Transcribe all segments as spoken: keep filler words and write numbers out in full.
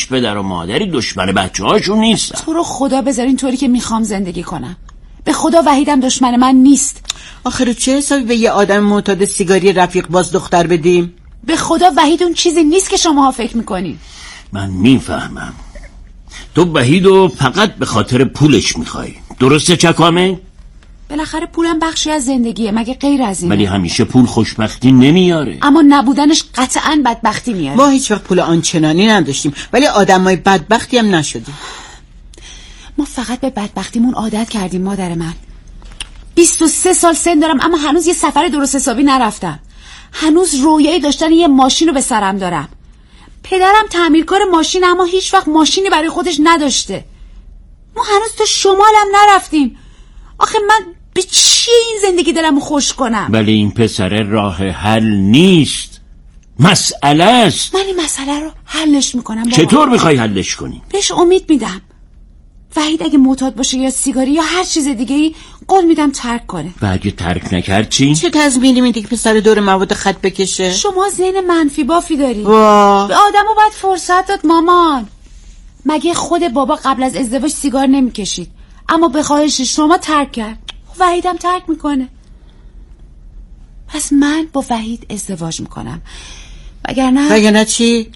هیچ پدر و مادری دشمن بچه هاشون نیستن. تو رو خدا بذار اینطوری که میخوام زندگی کنم. به خدا وحیدم دشمن من نیست. آخر چه حسابی به یه آدم معتاد سیگاری رفیق باز دختر بدیم؟ به خدا وحید اون چیزی نیست که شماها فکر میکنین. من میفهمم تو وحیدو فقط به خاطر پولش میخوای، درسته چکامه؟ بالاخره پولم بخشی از زندگیه، مگه غیر از اینه؟ ولی همیشه پول خوشبختی نمیاره. اما نبودنش قطعاً بدبختی میاره. ما هیچ وقت پول آنچنانی نداشتیم ولی آدمای بدبختی هم نشدیم. ما فقط به بدبختیمون عادت کردیم مادر من. بیست و سه سال سن دارم اما هنوز یه سفر درست حسابی نرفتم. هنوز رویایی داشتن یه ماشین رو به سرم دارم. پدرم تعمیرکار ماشین اما هیچ وقت ماشینی برای خودش نداشته. ما هنوز تا شمالم نرفتیم. آخه من به چی این زندگی دلمو خوش کنم؟ ولی این پسر راه حل نیست، مسئله است. من این مسئله رو حلش میکنم بابا. چطور میخوای حلش کنی؟ بهش امید میدم. وحید اگه معتاد باشه یا سیگاری یا هر چیز دیگه ای قول میدم ترک کنه. و اگه ترک نکرد چی؟ چه تضمینی میدی که پسر دور مواد خط بکشه؟ شما ذهن منفی بافی داری. وا. به آدمو باید فرصت داد مامان. مگه خود بابا قبل از ازدواج سیگار نمیکشید اما به خواهش شما ترک کرد؟ وحیدم ترک میکنه. پس من با وحید ازدواج میکنم. وگرنه وگرنه چی؟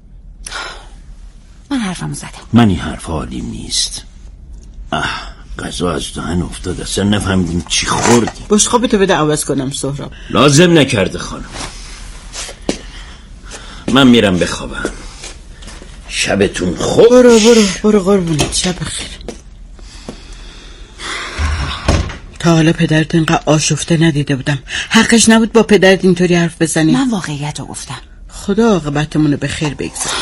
من حرفمو زدم. من این حرف حالیم نیست. اه غذا از دهن افتاد اصلا نفهمیدیم چی خوردیم. بشقابتو بده عوض کنم سهراب. لازم نکرده خانم، من میرم بخوابم. شبتون خوش. برو برو برو قربونت، شب بخیر. تا حالا پدرت اینقدر آشفته ندیده بودم. حقش نبود با پدرت اینطوری حرف بزنی. من واقعیت رو گفتم. خدا عاقبتمونو به خیر بگذاره.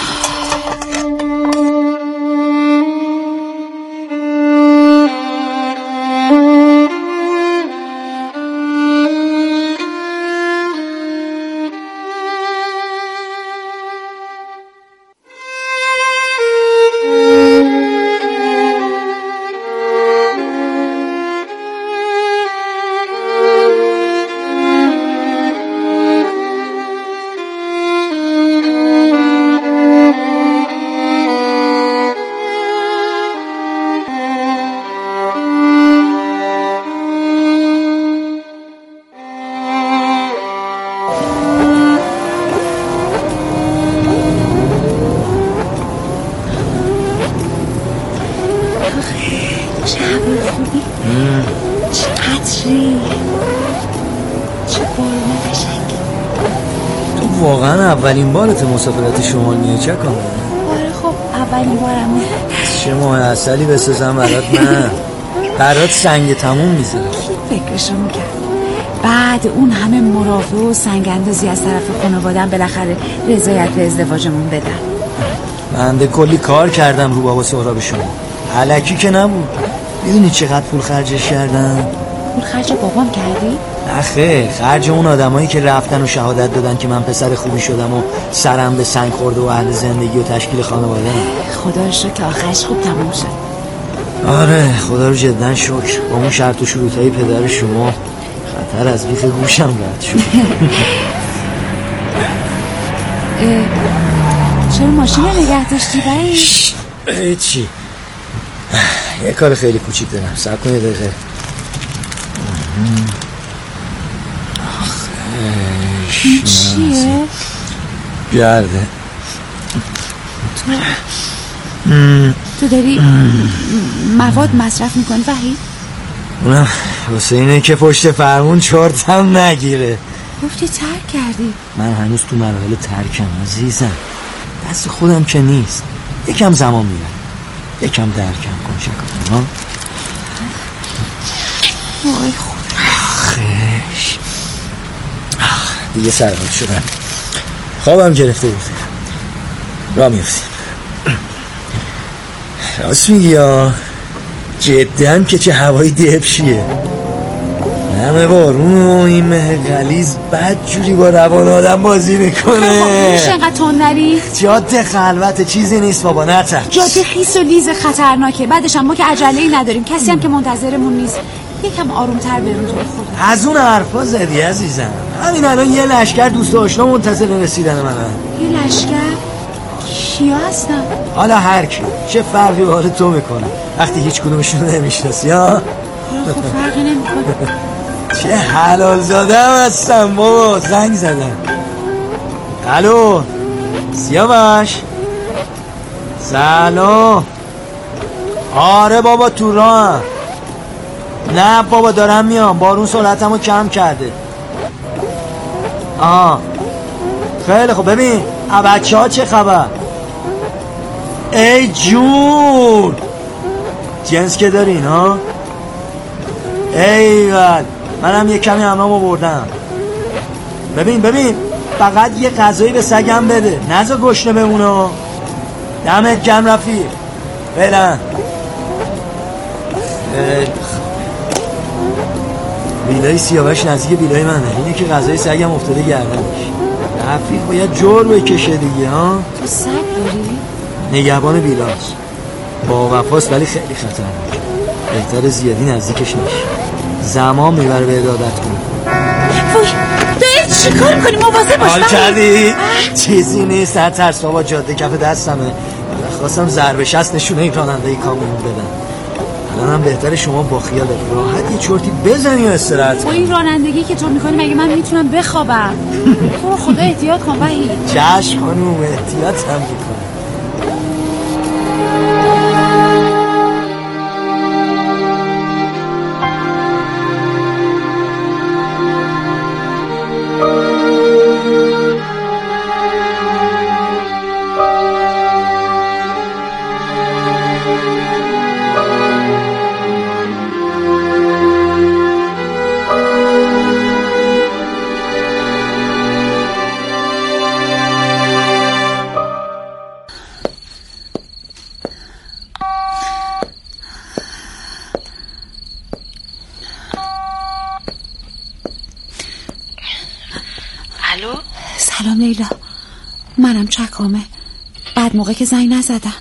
اولین بارت مسافرت شمالیه چه کنم؟ آره خب اولین بارمه. چه ماه اصلی بسازم برات من برات سنگ تموم میزنم. فکرشو میکرد بعد اون همه مرافعه و سنگ اندازی از طرف خانواده‌ام بالاخره رضایت به ازدواجمون بدن. من کلی کار کردم رو بابا سهراب شما، الکی که نبود. میدونی چقدر پول خرجش کردم؟ پول خرج بابام کردی؟ نه خرج اون آدمایی که رفتن و شهادت دادن که من پسر خوبی شدم و سرم به سنگ خورده و اهل زندگی و تشکیل خانواده. خدا رو شکر که آخرش خوب تموم شد. آره خدا رو جدا شکر. با اون شرط و شروطهای پدر شما خطر از بیخ گوشم رد شد. چرا ماشین رو نگه داشتی بایی؟ هیچی، یه کار خیلی کوچیک دارم. صبر کن یه دقیقه. این چیه؟ گرده. تو تو داری مواد مصرف میکنی وحید؟ اونم واسه اینه که پشت فرمون چرتم نگیره. گفتی ترک کردی؟ من هنوز تو مراحل ترکم عزیزم، دست خودم که نیست. یکم زمان میرم، یکم درکم کن شکر ها. وای خدا آخش دیگه سرحال شدم، خوابم گرفته بود. را میفتیم. راست میگی یا جدن که چه هوایی دبشیه. همه بارون و این مه غلیظ بد جوری با روان آدم بازی میکنه. میشه اینقدر تون نری؟ جاده خلوت چیزی نیست بابا، نترس. جاده خیس و لیز خطرناکه. بعدش هم ما که عجله‌ای نداریم، کسی هم که منتظرمون نیست. یکم آرومتر برون تو خدا. از اون حرفا زدی عزیزم. همین الان یه لشکر دوست آشنا منتظر رسیدن منن. یه لشکر؟ کیا هستن؟ حالا هر کی چه فرقی به حال تو میکنه وقتی هیچ کدومشون نمیشناسی ها؟ خب فرقی نمیکنه. چه حلال زاده هم هستم بابا. زنگ زدم. الو سیاوش. سلام. آره بابا تو راهم. نه بابا دارم میام، بارون سرعتمو کم کرده. آها خیلی خب. ببین بچه ها چه خبر؟ ای جون جنس که دارین ها؟ ایول منم یه کمی همرام آوردم. ببین ببین فقط یه غذایی به سگم بده، نذار گشنه بمونه. دمت گرم رفیق. فعلا. ویلای سیاوش نزدیک ویلای منه. اینه که غذای سگم افتاده گردنش. رفیق باید جور بکشه دیگه ها. تو سگ داری؟ نگهبان ویلاست، با وفاست ولی خیلی خطرناک. بهتر زیادی نزدیکش نشی، زمان میبره به عدادت کنه. وای داری چی کار کنی؟ مواظب باش. حال کردی؟ چیزی نیست، هر ترس بابا. جاده کف دستمه، خواستم ضربه شست نشونه این راننده کامیون بدم. الانم بهتره شما با خیال راحت یه چرتی بزنی و استراحت کنی. با این رانندگی که تو میکنی مگه من میتونم بخوابم؟ تو رو خدا احتیاط کن وحید. چشم خانوم احتیاط هم میکنه. سلام لیلا، منم چکامه. بعد موقع که زنگ نزدم.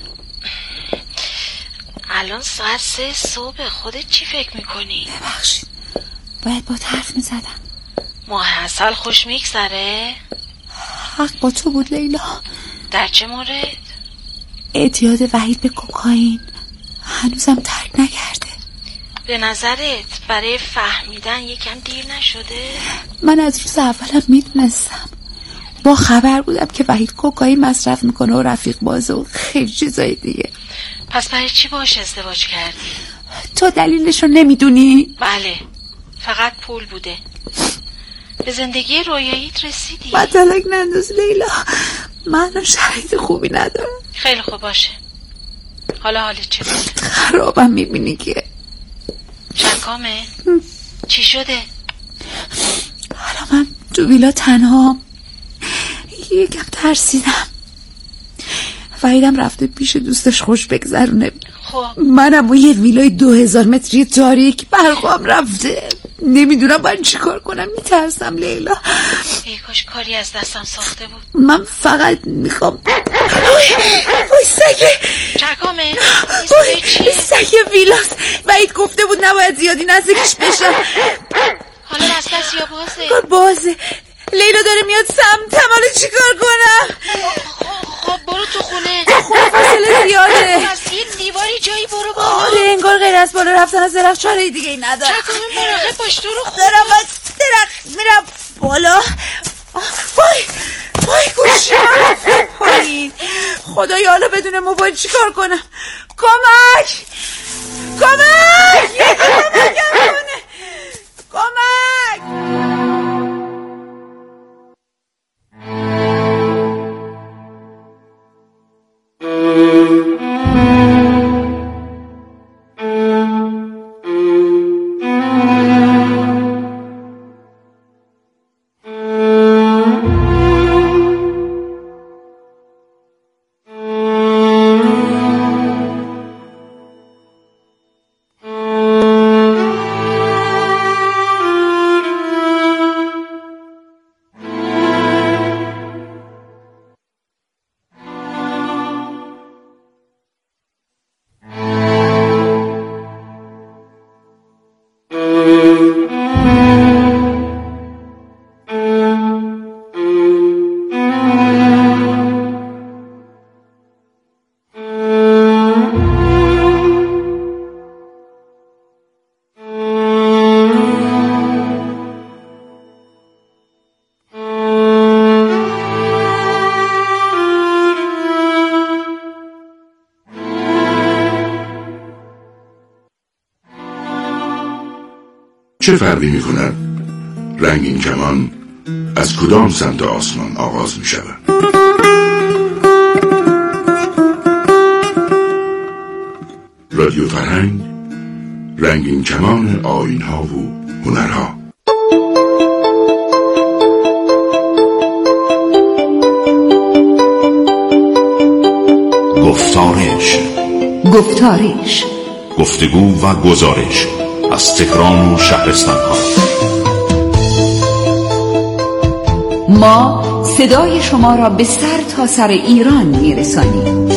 الان ساعت سه صبح، خودت چی فکر میکنی؟ ببخشید باید با حرف میزدم. ماه عسل خوش میگذره؟ حق با تو بود لیلا. در چه مورد؟ اعتیاد وحید به کوکائین هنوزم ترک نکرده. به نظرت برای فهمیدن یکم دیر نشده؟ من از روز اولم میدونستم، با خبر بودم که وحید کوکائین مصرف میکنه و رفیق بازه و خیلی چیزای دیگه. پس برای چی باش ازدواج کردی؟ تو دلیلشو نمیدونی؟ بله، فقط پول بوده. به زندگی رویاییت رسیدی؟ مطلق ننداز لیلا، من شرایط خوبی ندارم. خیلی خوب باشه. حالا حالت چطوره؟ خرابم میبینی که. شکامه؟ چی شده؟ حالا من تو ویلا تنها یکم ترسیدم. وحیدم رفته پیش دوستش خوش بگذرونه. خب منم و یه ویلای دو هزار متری تاریک برقام رفته. نمیدونم باید چی کار کنم، میترسم لیلا. ای کاش کاری از دستم ساخته بود. من فقط میخوام. وای سگه چکامه این صدای چیه؟ سگه ویلاست. وحید گفته بود نباید زیادی نزدیکش بشم. حالا بسته یا بازه؟ بازه. لیلا داره میاد سمتم، حالا چی کار کنم؟ خب برو تو خونه. خونه فاصله زیاده. از این دیواری جایی برو بالا. آره انگار غیر از بالا رفتن از درخت چاره دیگه ای ندارم. چکامه مراقب باش، تو رو خود دارم از درخت میرم بالا. وای وای گوشی من پایین. خدایا حالا بدون موبایل چی کار کنم؟ کمک کمک یکی کمکم کنه. کمک. چه فرقی می کند رنگین کمان از کدام سمت آسمان آغاز می شود؟ رادیو فرهنگ، رنگین کمان آیین‌ها و هنرها. گفتارش گفتارش گفتگو و گزارش از تهران و شهرستان‌ها. ما صدای شما را به سر تا سر ایران می‌رسانیم.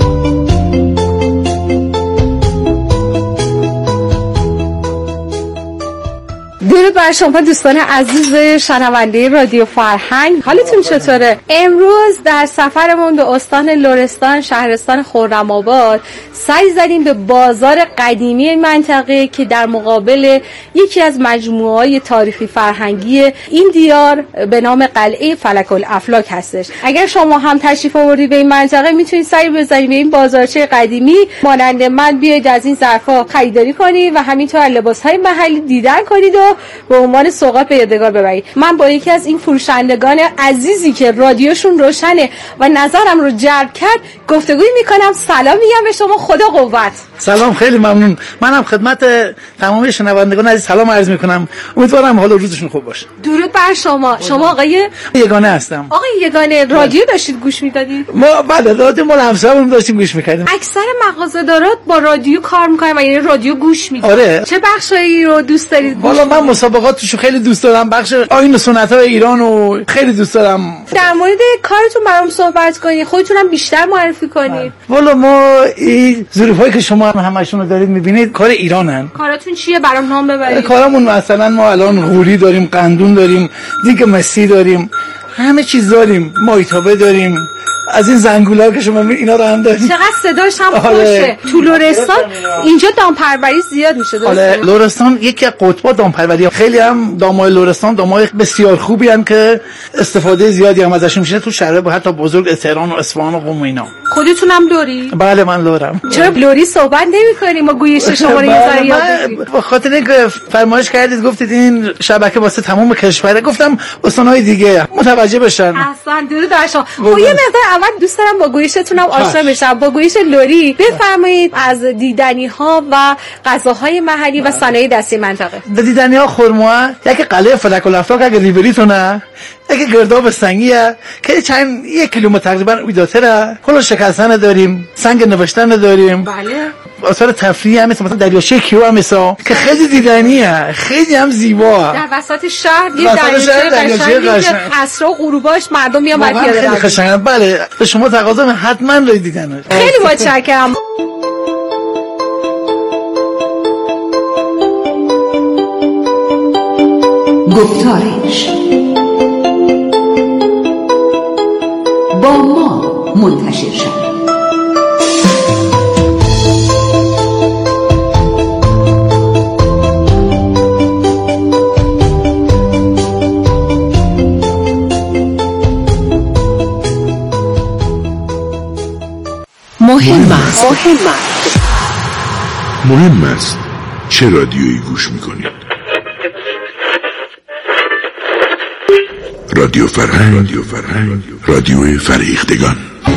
درود بر شما دوستان عزیز شنونده رادیو فرهنگ، حالتون چطوره؟ امروز در سفرمون به استان لرستان شهرستان خرم‌آباد سعی زدیم به بازار قدیمی این منطقه که در مقابل یکی از مجموعه‌های تاریخی فرهنگی این دیار به نام قلعه فلک الافلاک هستش. اگر شما هم تشریف آوردید به این منطقه میتونید سری بزنید به این بازارچه قدیمی مانند من، بیاید از این ظرفا خریداری کنید و همینطور لباس‌های محلی دیدن کنید و به عنوان سوغات به یادگار ببرید. من با یکی از این فروشندگان عزیزی که رادیوشون روشنه و نظرم رو جلب کرد گفتگوی میکنم. سلام میگم به شما، خدا قوت. سلام، خیلی ممنون. منم خدمت تمام شنوندگان عزیز سلام عرض میکنم. امیدوارم حال و روزشون خوب باشه. درود بر شما. شما آقای یگانه هستم. آقای یگانه، رادیو داشتید گوش میدادید؟ ما بعد رادیو ما همسرمون داشتیم گوش میکردیم. اکثر مغازه‌دارات با رادیو کار میکنن و یعنی رادیو گوش میدن. آره. چه بخشایی رو دوست دارید؟ والا من مسابقاتشو خیلی دوست دارم، بخش آیین و سنت‌های ایرانو خیلی دوست دارم. در مورد کارتون برام صحبت کنید، خودتونم بیشتر معرفی کنید. والا ما این ظروفایی که شما هم همشون رو دارید میبینید کار ایرانن. کاراتون چیه برام نام ببرید؟ کارامون مثلا ما الان غوری داریم، قندون داریم، دیگه مسی داریم، همه چیز داریم، مایتابه داریم، از این زنگولا که شما میبینید اینا رو هم داریم. چقدر صداش هم خوشه. تو لرستان اینجا دامپروری زیاد میشه درسته؟ آره، لرستان یکی از قطب‌ها دامپروری. خیلی هم دامای لرستان دامای بسیار خوبی ان که استفاده زیادی هم ازشون میشه تو شهرها حتی بزرگ تهران و اصفهان و قم و اینا. خودتون هم لری؟ بله من لرم. چرا لری صحبت نمی‌کنیم؟ ما گویش شما رو یه ذره یاد بگیریم. به خاطر اینکه فرمایش کردید گفتید این شبکه واسه تمام کشوره، گفتم استان‌های دیگه متوجه بشن. احسن، درود بر شما. خب یه مقدار اول دوست دارم با گویشتون هم آشنا بشم. با گویش لری بفرمایید از دیدنی‌ها و غذاهای محلی و صنایع دستی منطقه. دیدنی‌ها خرما، یک قلعه فلک الافلاک اگه ریوریتونه، یک گرداب سنگیه که چند یک کیلومتر تقریبا ویداتره. کلا شکستن داریم، سنگ نوشتن داریم. بله. آثار تفریحی هم مثل دریاچه کیو هم مثلا که خیلی دیدنیه، خیلی هم زیبا. در وسط شهر یه دریاچه قشنگی که عصر و غروباش مردم میان پیاده روی. خیلی قشنگه. بله، به شما تقاضا حتما رو دیدنش. خیلی متشکرم. گفتارش با ما منتشر شد. مهم است. مهم است. مهم است چه رادیویی گوش میکنید. رادیو فرهنگ، رادیو فرهنگ، رادیو فریختگان.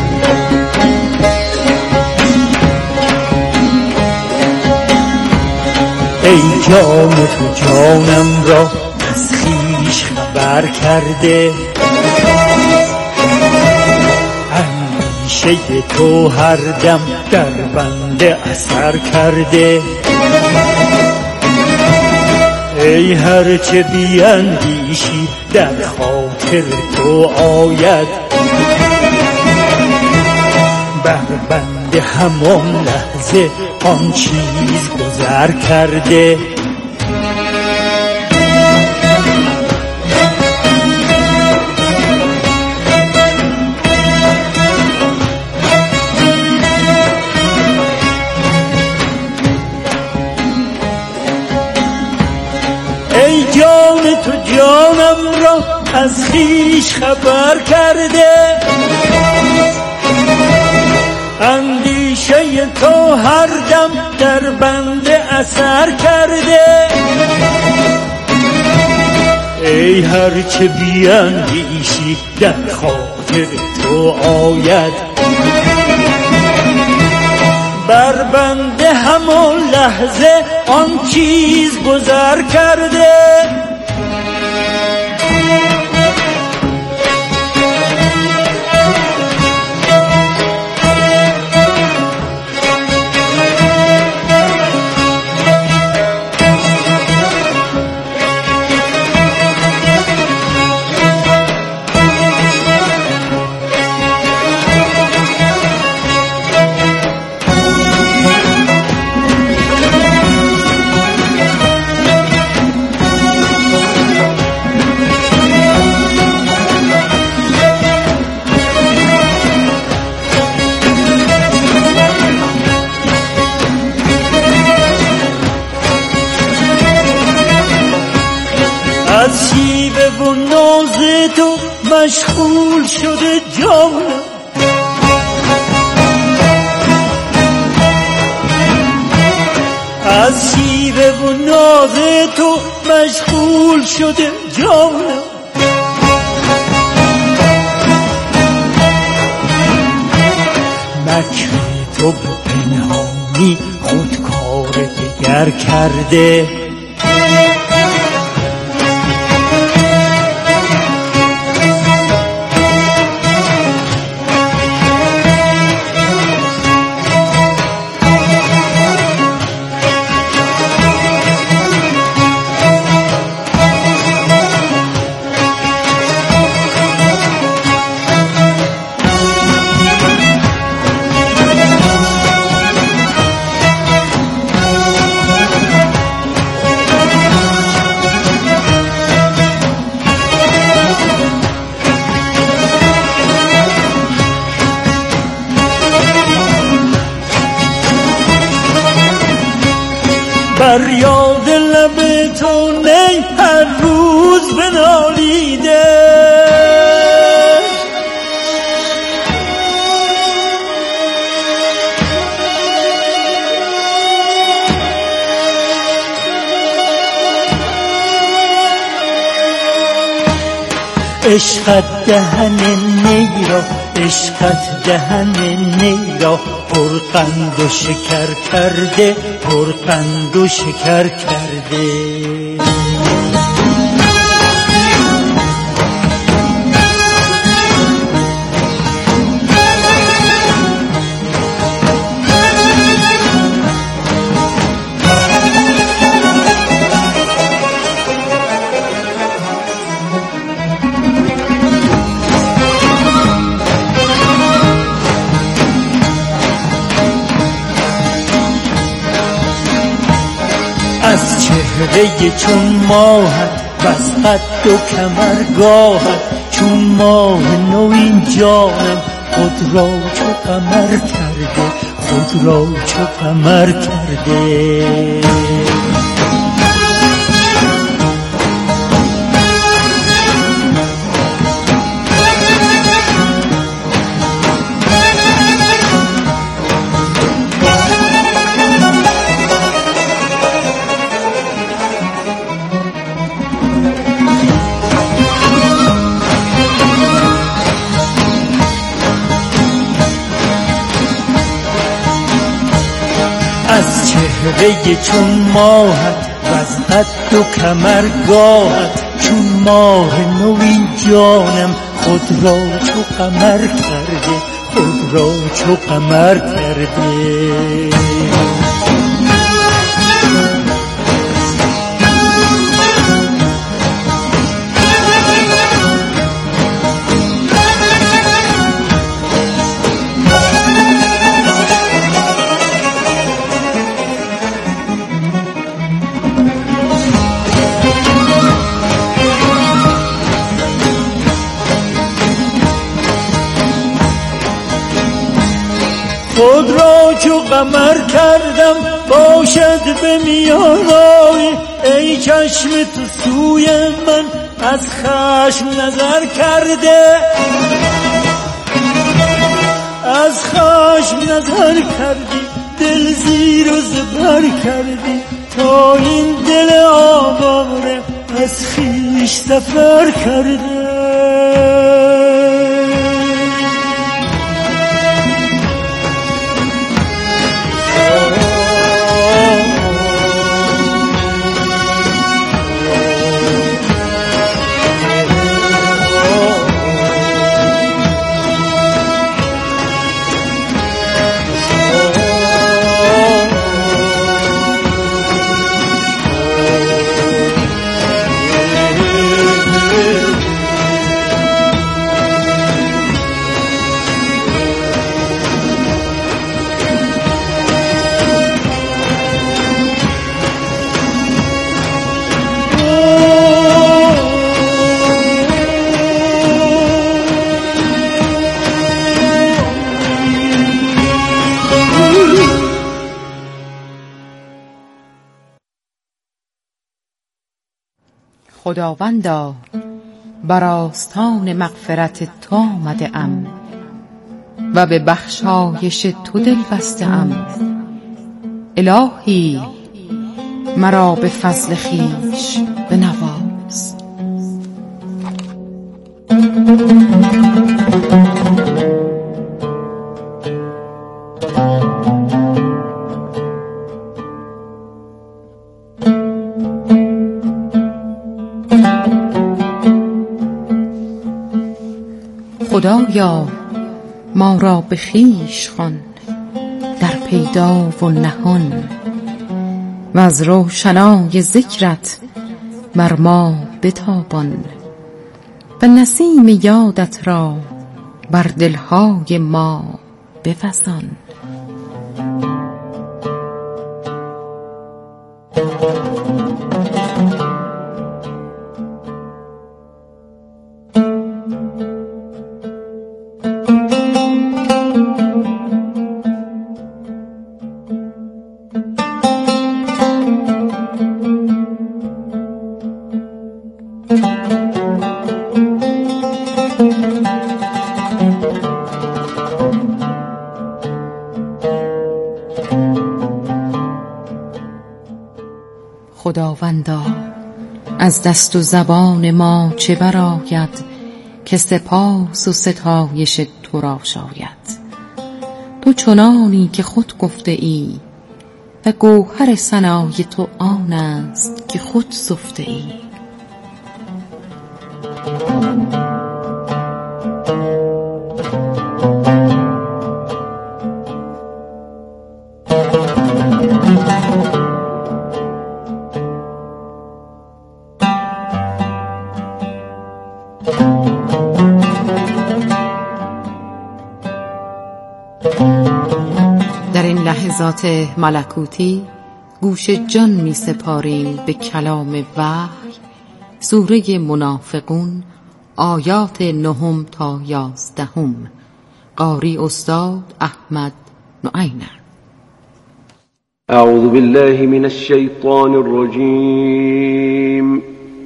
ای جان تو جانم را از خویش خبر کرده، اندیشه تو هر دم در بنده اثر کرده. ای هر چه بیندیشی در خاطر تو آید، بر بنده همان لحظه آن چیز گذر کرده. ای جان تو جانم را از خویش خبر کرده، اندیشه تو هر دم در بنده اثر کرده. ای هرچه بیندیشی در خاطر تو آید، بر بنده همان لحظه آن چیز گذر کرده. از شیوه و ناز تو مشغول شده جانم، از شیوه و ناز تو مشغول شده جانم. مکر تو به پنهانی خودکار دگر کرده، بر یاد لب تو نی هر روز بنالیده، عشقت دهن نی را، عشقت دهن نی را پرقند و شکر کرده، پرقند و شکر کرده. از چهره چون ماهت بس قد و کمرگاهت، چون ماه نو این جانم خود را چو قمر کرده، خود را چو قمر کرده. از چهره چون ماهت وز قد و کمرگاهت، چون ماه نو این جانم خود را چو قمر کرده، خود را چو قمر کرده. خود را چو قمر کردم باشد به میان آی، ای چشم تو سوی من از خشم نظر کرده، از خشم نظر کردی، دل زیر و زبر کردی، تا این دل آواره از خویش سفر کرده. خداوندا بر آستان مغفرت تو آمده ام و به بخشایش تو دل بسته ام. الهی مرا به فضل خویش بنواز. خدایا ما را به خویش خوان در پیدا و نهان و از روشنای ذکرت بر ما بتابان و نسیم یادت را بر دلهای ما بفزان. خداوندا از دست و زبان ما چه برآید که سپاس و ستایش تو را شاید. تو چنانی که خود گفته ای و گوهر ثنای تو آن است که خود سفته ای. در این لحظات ملکوتی گوش جان می سپاریم به کلام وحی، سوره منافقون، آیات نهم تا یازدهم. قاری استاد احمد نعینه. اعوذ بالله من الشیطان الرجیم.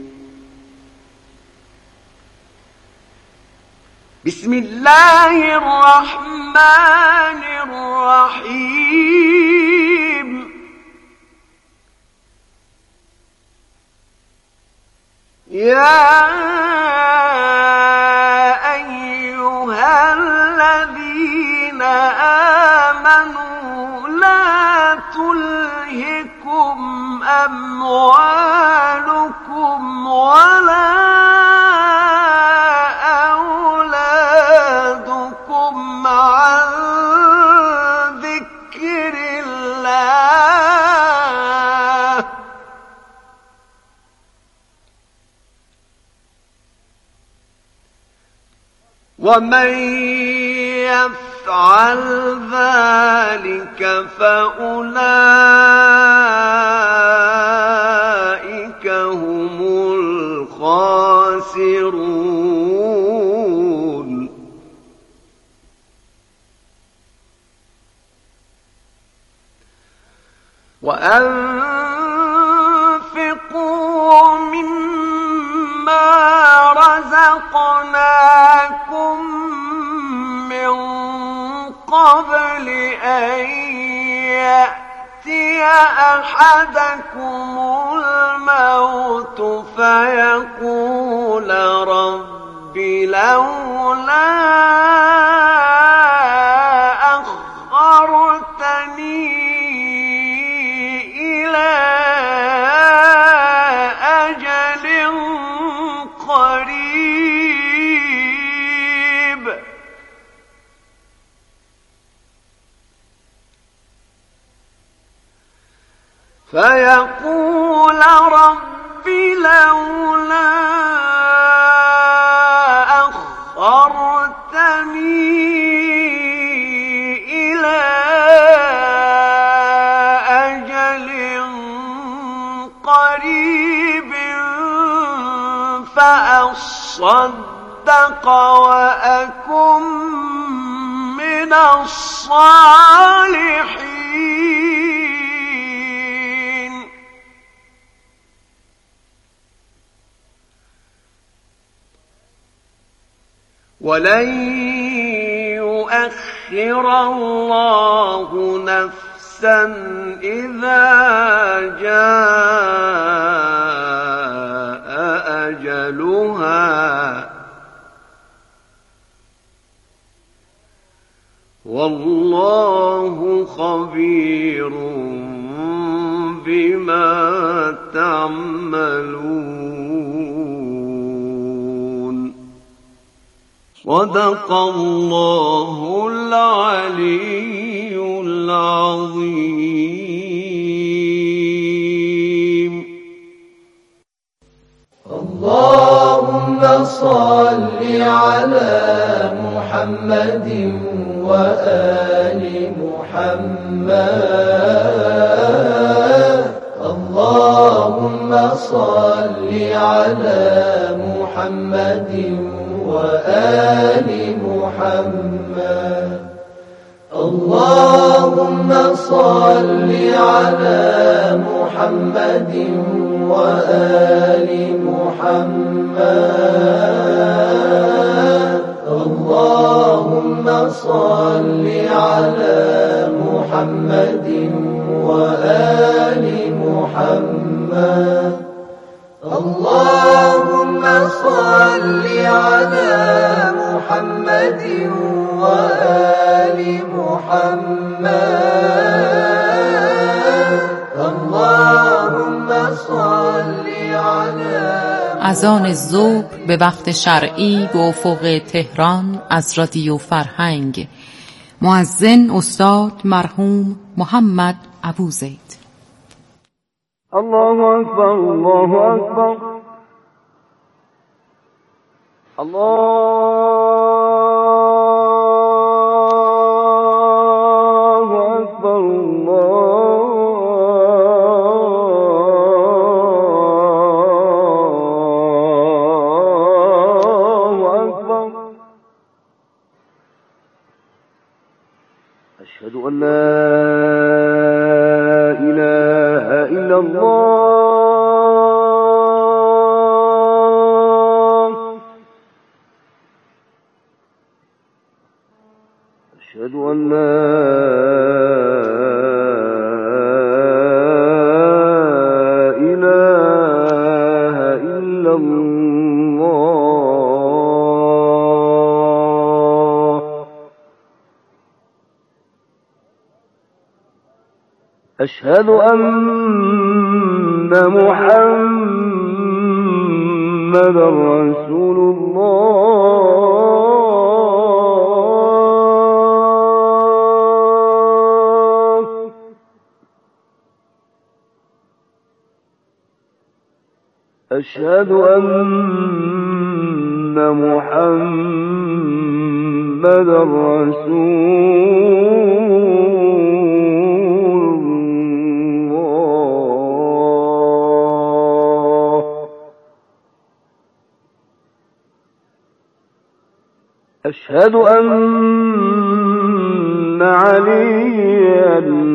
بسم الله الرحمن الرحیم. یا ایها الذین آمنوا لا تلهکم اموالکم ولا ومن يفعل ذلك فأولئك هم الخاسرون. وأنفقوا مما رزقناكم من قبل أن يأتي أحدكم الموت فيقول رب لولا أخرتني إلى أجل قريب فيقول رب لولا أخرتني إلى أجل قريب فأصدق وأكن من الصالحين ولن يؤخر الله نفسا إذا جاء أجلها والله خبير بما تعملون صدق الله العلي العظيم. اللهم صل على محمد وآل محمد. اللهم صل على محمد وآل محمد. اللهم صل على محمد وآل محمد. اللهم صل على محمد وآل محمد. اللهم صل على محمد وآل محمد. اللهم صل على از آن ظهر به وقت شرعی به افق تهران از رادیو فرهنگ. مؤذن استاد مرحوم محمد ابوزید. الله أكبر الله أكبر الله أكبر الله أكبر. أشهد أن لا إله إلا الله. أشهد أن لا إله إلا الله. أشهد أن محمدا رسول الله. أشهد أن محمدا رسول أشهد أن عليا